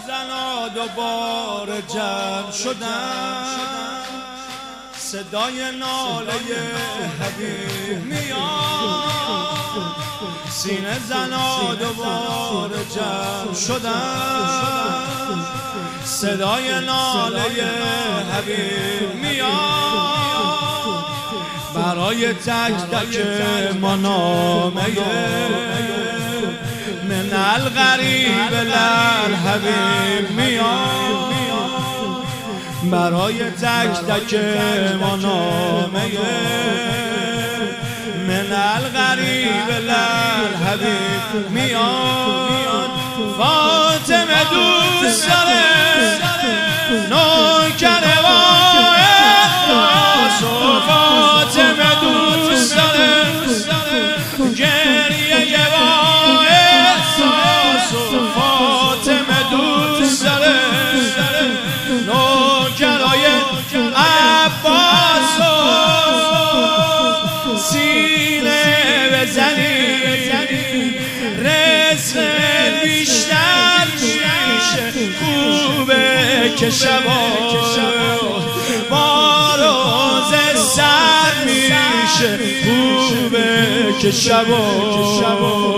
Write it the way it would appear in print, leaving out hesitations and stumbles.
زنا دوباره جمع شدن، صدای ناله حبیب میاد. سینه زنا دوباره جمع شدن، صدای ناله حبیب میاد. برای تک تک ما نامه من الغریب للحبیب میاد. برای تک تک ما نامه من الغریب للحبیب میاد. فاطمه دوست داره نوکر و احساس، فاطمه دوست داره گریه و احساس، فاطمه دوست داره نوکرای عباس سینه بزنی، رزق بیشتر میشه. خوبه که شبا با روز سر میشه، خوبه که شبا